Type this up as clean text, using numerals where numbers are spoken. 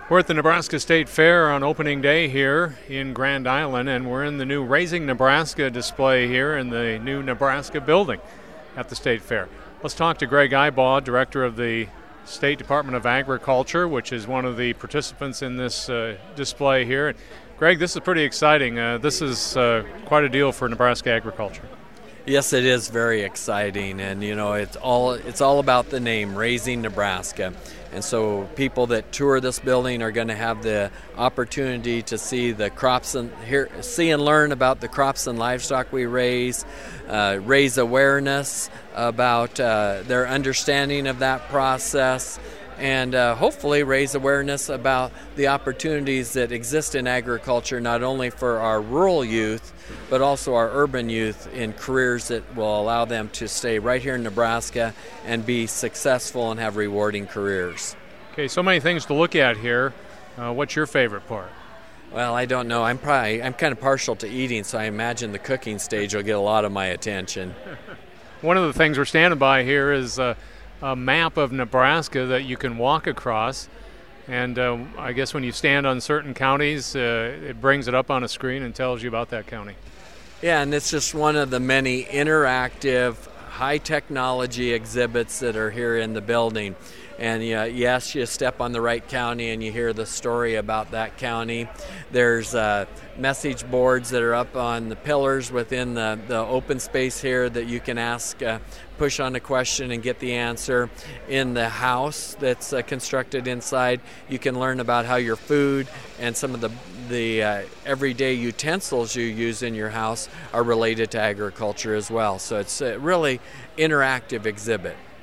We're at the Nebraska State Fair on opening day here in Grand Island, and we're in the new Raising Nebraska display here in the new Nebraska building at the State Fair. Let's talk to Greg Ibaugh, Director of the State Department of Agriculture, which is one of the participants in this display here. Greg, this is pretty exciting. This is quite a deal for Nebraska agriculture. Yes, it is very exciting, and it's all about the name, Raising Nebraska. And so people that tour this building are going to have the opportunity to see the crops and see and learn about the crops and livestock we raise awareness about their understanding of that process, and hopefully raise awareness about the opportunities that exist in agriculture, not only for our rural youth, but also our urban youth in careers that will allow them to stay right here in Nebraska and be successful and have rewarding careers. Okay, so many things to look at here. What's your favorite part? Well, I don't know. I'm kind of partial to eating, so I imagine the cooking stage will get a lot of my attention. One of the things we're standing by here is a map of Nebraska that you can walk across, and I guess when you stand on certain counties, it brings it up on a screen and tells you about that county. Yeah, and it's just one of the many interactive, high-technology exhibits that are here in the building. And yes, you step on the right county and you hear the story about that county. There's message boards that are up on the pillars within the open space here that you can ask, push on a question and get the answer. In the house that's constructed inside, you can learn about how your food and some of the everyday utensils you use in your house are related to agriculture as well. So it's a really interactive exhibit.